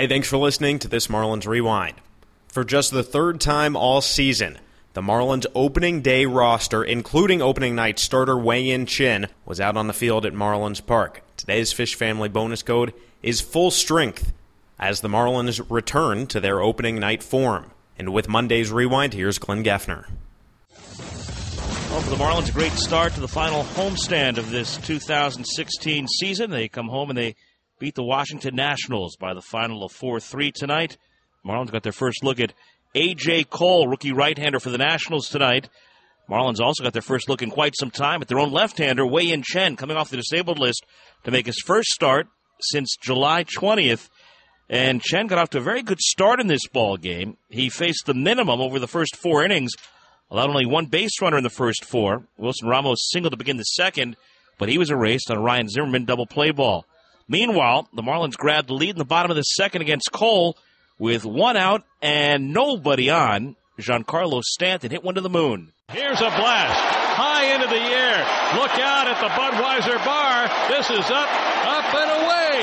Hey, thanks for listening to this Marlins Rewind. For just the third time all season, the Marlins opening day roster, including opening night starter Wei-Yin Chen, was out on the field at Marlins Park. Today's Fish Family bonus code is full strength as the Marlins return to their opening night form. And with Monday's Rewind, here's Glenn Geffner. Well, for the Marlins, a great start to the final homestand of this 2016 season. They come home and they beat the Washington Nationals by the final of 4-3 tonight. Marlins got their first look at A.J. Cole, rookie right-hander for the Nationals tonight. Marlins also got their first look in quite some time at their own left-hander, Wei-Yin Chen, coming off the disabled list to make his first start since July 20th. And Chen got off to a very good start in this ball game. He faced the minimum over the first 4 innings, allowed only one base runner in the first 4. Wilson Ramos singled to begin the second, but he was erased on a Ryan Zimmerman double play ball. Meanwhile, the Marlins grabbed the lead in the bottom of the second against Cole with 1 out and nobody on. Giancarlo Stanton hit one to the moon. Here's a blast. High into the air. Look out at the Budweiser bar. This is up and away.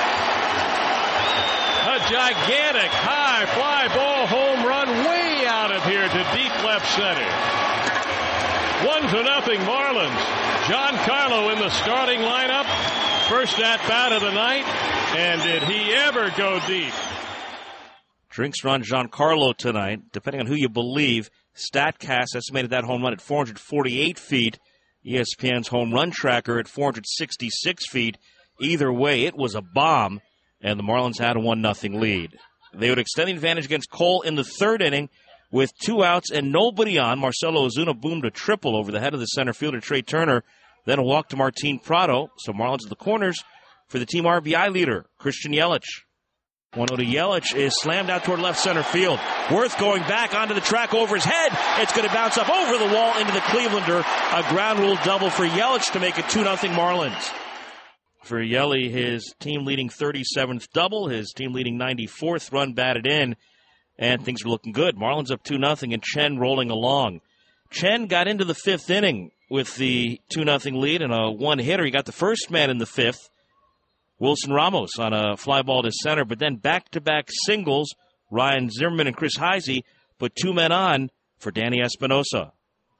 A gigantic high fly ball home run way out of here to deep left center. 1-0 Marlins. Giancarlo in the starting lineup. First at-bat of the night, and did he ever go deep? Drinks run Giancarlo tonight, depending on who you believe. StatCast estimated that home run at 448 feet. ESPN's home run tracker at 466 feet. Either way, it was a bomb, and the Marlins had a 1-0 lead. They would extend the advantage against Cole in the third inning with 2 outs and nobody on. Marcelo Ozuna boomed a triple over the head of the center fielder, Trey Turner. Then a walk to Martin Prado. So Marlins at the corners for the team RBI leader, Christian Yelich. 1-0 to Yelich is slammed out toward left center field. Worth going back onto the track over his head. It's going to bounce up over the wall into the Clevelander. A ground rule double for Yelich to make it 2-0 Marlins. For Yelich, his team-leading 37th double, his team-leading 94th run batted in, and things are looking good. Marlins up 2-0 and Chen rolling along. Chen got into the 5th inning with the 2-0 lead and a one-hitter. He got the first man in the 5th, Wilson Ramos, on a fly ball to center, but then back-to-back singles, Ryan Zimmerman and Chris Heisey put 2 men on for Danny Espinosa.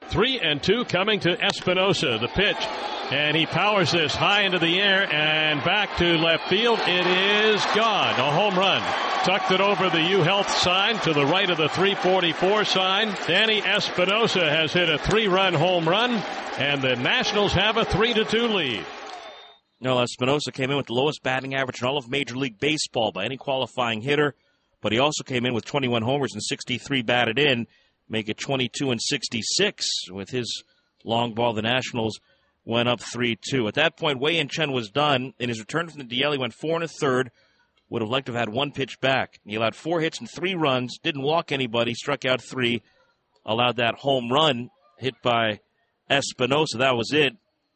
3-2 coming to Espinosa, the pitch, and he powers this high into the air and back to left field. It is gone. A home run. Tucked it over the U-Health sign to the right of the 344 sign. Danny Espinosa has hit a 3-run home run, and the Nationals have a 3-2 lead. No, Espinosa came in with the lowest batting average in all of Major League Baseball by any qualifying hitter, but he also came in with 21 homers and 63 batted in, make it 22 and 66. With his long ball, the Nationals went up 3-2. At that point, Wei-Yin Chen was done. In his return from the DL, he went 4 1/3. Would have liked to have had 1 pitch back. He allowed 4 hits and 3 runs, didn't walk anybody, struck out 3, allowed that home run hit by Espinosa. That was it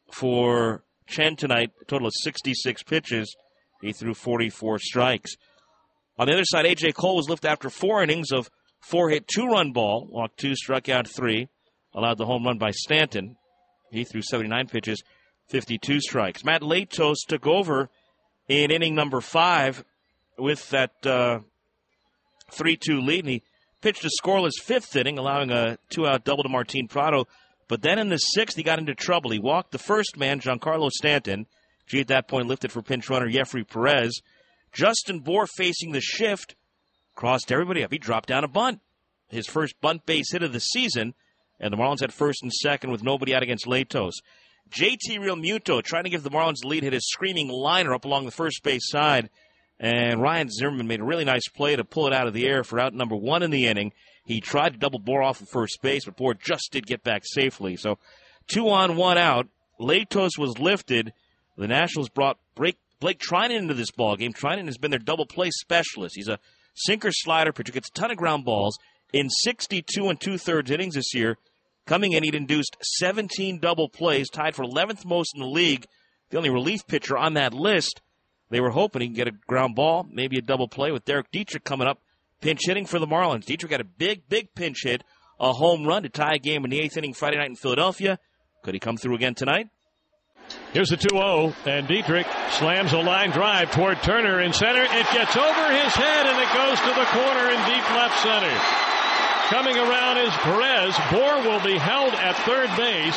for Chen tonight. A total of 66 pitches. He threw 44 strikes. On the other side, A.J. Cole was lifted after 4 innings of 4-hit 2-run ball. Walked 2, struck out 3. Allowed the home run by Stanton. He threw 79 pitches, 52 strikes. Matt Latos took over in inning number 5 with that 3-2 lead. And he pitched a scoreless 5th inning, allowing a 2-out double to Martin Prado. But then in the 6th, he got into trouble. He walked the first man, Giancarlo Stanton. G at that point lifted for pinch runner Jeffrey Perez. Justin Bour facing the shift, crossed everybody up. He dropped down a bunt. His first bunt base hit of the season, and the Marlins had first and second with nobody out against Latos. JT Realmuto trying to give the Marlins the lead, hit his screaming liner up along the first base side, and Ryan Zimmerman made a really nice play to pull it out of the air for out number 1 in the inning. He tried to double Bour off of first base, but Bour just did get back safely. So 2 on, 1 out. Latos was lifted. The Nationals brought Blake Treinen into this ballgame. Treinen has been their double play specialist. He's a sinker slider pitcher, gets a ton of ground balls. In 62 2/3 innings this year, coming in, he'd induced 17 double plays, tied for 11th most in the league. The only relief pitcher on that list. They were hoping he can get a ground ball, maybe a double play with Derek Dietrich coming up, pinch hitting for the Marlins. Dietrich got a big pinch hit, a home run to tie a game in the 8th inning Friday night in Philadelphia. Could he come through again tonight? Here's the 2-0, and Dietrich slams a line drive toward Turner in center. It gets over his head, and it goes to the corner in deep left center. Coming around is Perez. Bohr will be held at third base.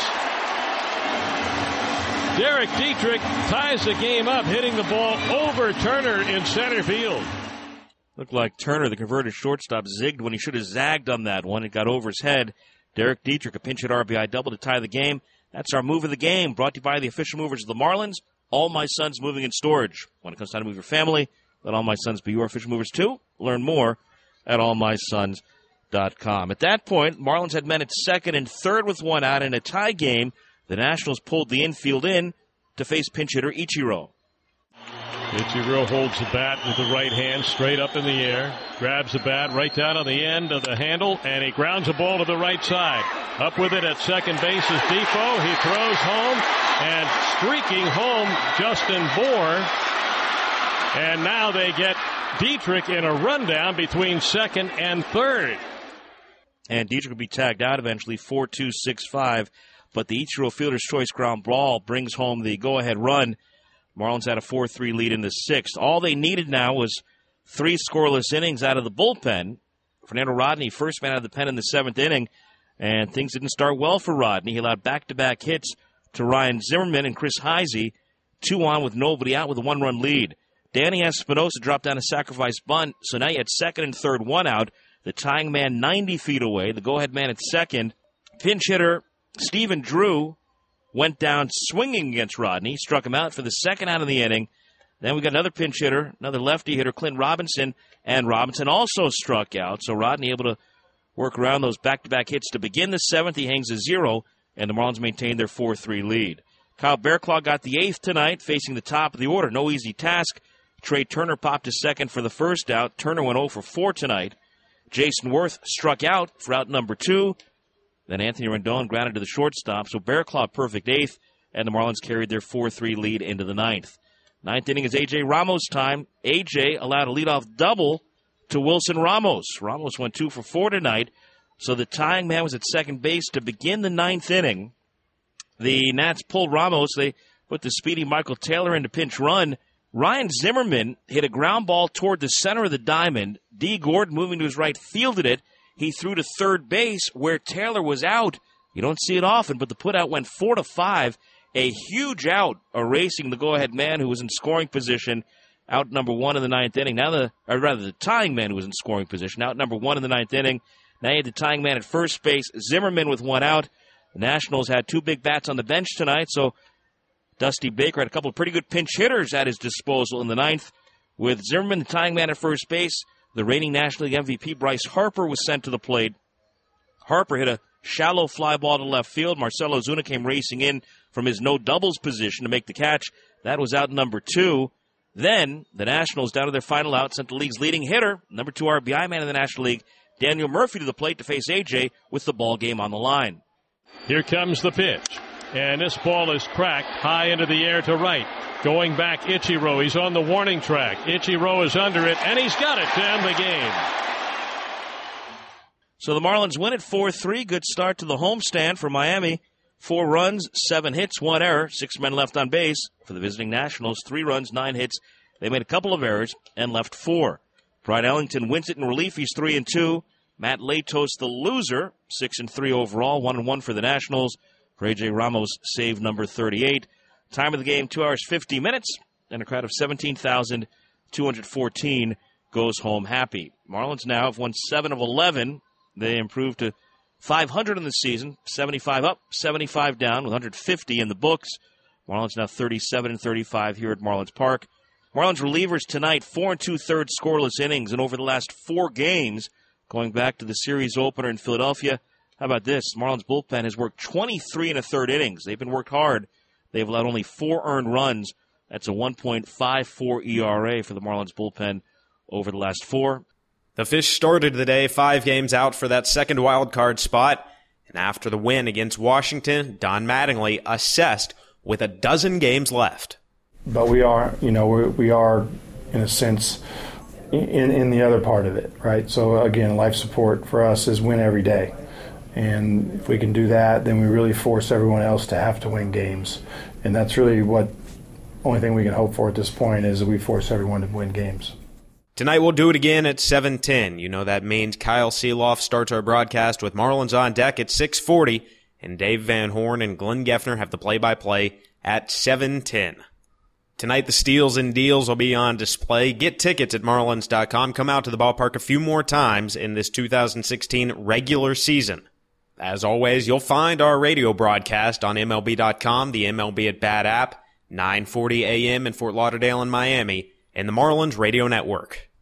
Derek Dietrich ties the game up, hitting the ball over Turner in center field. Looked like Turner, the converted shortstop, zigged when he should have zagged on that one. It got over his head. Derek Dietrich, a pinch hit RBI double to tie the game. That's our move of the game, brought to you by the official movers of the Marlins, All My Sons Moving and Storage. When it comes time to move your family, let All My Sons be your official movers too. Learn more at allmysons.com. At that point, Marlins had men at second and third with one out in a tie game. The Nationals pulled the infield in to face pinch hitter Ichiro. Ichiro holds the bat with the right hand straight up in the air, grabs the bat right down on the end of the handle, and he grounds a ball to the right side. Up with it at second base is Defoe. He throws home, and streaking home, Justin Bohr. And now they get Dietrich in a rundown between second and third. And Dietrich will be tagged out eventually, 4-2-6-5. But the Ichiro fielder's choice ground ball brings home the go-ahead run. Marlins had a 4-3 lead in the sixth. All they needed now was 3 scoreless innings out of the bullpen. Fernando Rodney, first man out of the pen in the 7th inning, and things didn't start well for Rodney. He allowed back-to-back hits to Ryan Zimmerman and Chris Heisey, 2 on with nobody out with a 1-run lead. Danny Espinosa dropped down a sacrifice bunt, so now you had second and third, 1 out. The tying man 90 feet away, the go-ahead man at second. Pinch hitter Stephen Drew went down swinging against Rodney, struck him out for the second out of the inning. Then we got another pinch hitter, another lefty hitter, Clint Robinson, and Robinson also struck out. So Rodney able to work around those back-to-back hits to begin the 7th. He hangs a 0, and the Marlins maintain their 4-3 lead. Kyle Bearclaw got the 8th tonight, facing the top of the order. No easy task. Trey Turner popped to second for the first out. Turner went 0 for 4 tonight. Jason Worth struck out for out number 2. Then Anthony Rendon grounded to the shortstop. So Bearclaw perfect 8th, and the Marlins carried their 4-3 lead into the 9th. 9th inning is A.J. Ramos' time. A.J. allowed a leadoff double to Wilson Ramos. Ramos went 2 for 4 tonight. So the tying man was at second base to begin the 9th inning. The Nats pulled Ramos. They put the speedy Michael Taylor into pinch run. Ryan Zimmerman hit a ground ball toward the center of the diamond. D. Gordon, moving to his right, fielded it. He threw to third base where Taylor was out. You don't see it often, but the putout went 4-5. A huge out, erasing the go-ahead man who was in scoring position. Out number 1 in the 9th inning. The tying man who was in scoring position. Out number 1 in the 9th inning. Now you had the tying man at first base. Zimmerman with 1 out. The Nationals had 2 big bats on the bench tonight, so Dusty Baker had a couple of pretty good pinch hitters at his disposal in the 9th. With Zimmerman, the tying man at first base, the reigning National League MVP Bryce Harper was sent to the plate. Harper hit a shallow fly ball to left field. Marcell Ozuna came racing in from his no-doubles position to make the catch. That was out number 2. Then the Nationals, down to their final out, sent the league's leading hitter, number 2 RBI man in the National League, Daniel Murphy, to the plate to face A.J. with the ball game on the line. Here comes the pitch. And this ball is cracked high into the air to right. Going back, Ichiro. He's on the warning track. Ichiro is under it, and he's got it to end the game. So the Marlins win at 4-3. Good start to the homestand for Miami. 4 runs, 7 hits, 1 error. 6 men left on base. For the visiting Nationals, 3 runs, 9 hits. They made a couple of errors and left 4. Brian Ellington wins it in relief. He's 3-2. Matt Latos, the loser, 6-3 overall, 1-1 for the Nationals. For A.J. Ramos, save number 38. Time of the game, 2 hours, 50 minutes, and a crowd of 17,214 goes home happy. Marlins now have won 7 of 11. They improved to 500 in the season, 75 up, 75 down, with 150 in the books. Marlins now 37-35 here at Marlins Park. Marlins relievers tonight, 4 2/3 scoreless innings, and over the last 4 games, going back to the series opener in Philadelphia. How about this? Marlins bullpen has worked 23 1/3 innings. They've been worked hard. They've allowed only 4 earned runs. That's a 1.54 ERA for the Marlins bullpen over the last 4. The Fish started the day 5 games out for that second wild card spot. And after the win against Washington, Don Mattingly assessed with a dozen games left. But we are in a sense, in the other part of it, right? So again, life support for us is win every day. And if we can do that, then we really force everyone else to have to win games. And that's really what only thing we can hope for at this point is that we force everyone to win games. Tonight we'll do it again at 7:10. You know that means Kyle Seeloff starts our broadcast with Marlins on Deck at 6:40, and Dave Van Horn and Glenn Geffner have the play-by-play at 7:10. Tonight the steals and deals will be on display. Get tickets at Marlins.com. Come out to the ballpark a few more times in this 2016 regular season. As always, you'll find our radio broadcast on MLB.com, the MLB at Bat app, 9:40 a.m. in Fort Lauderdale and Miami, and the Marlins Radio Network.